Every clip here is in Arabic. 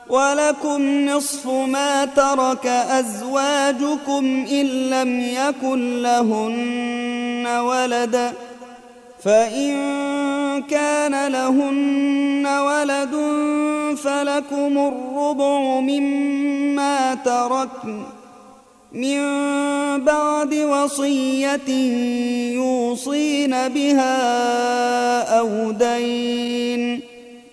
ولكم نصف ما ترك أزواجكم إن لم يكن لهن ولد، فإن كان لهن ولد فلكم الربع مما تركن من بعد وصية يوصين بها أو دين،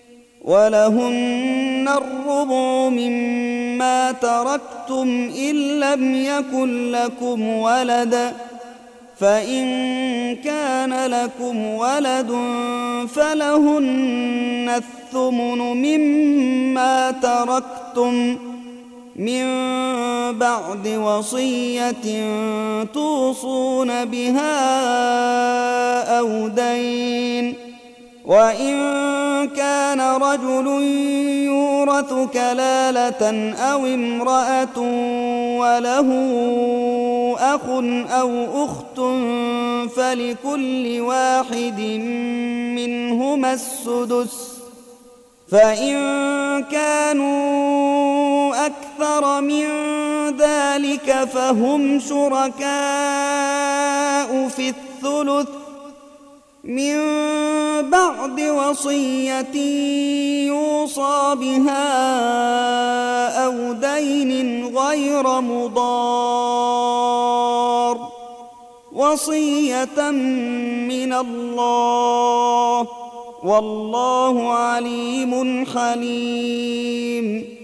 ولهن الربع مما تركتم إن لم يكن لكم ولد، فإن كان لكم ولد فلهن الثمن مما تركتم من بعد وصية توصون بها أو دين. وإن كان رجل يورث كلالة أو امرأة وله أخ أو أخت فلكل واحد منهما السدس، فإن كانوا أكثر من ذلك فهم شركاء في الثلث من بعد وصية يوصى بها أو دين غير مضار، وصية من الله، والله عليم حليم.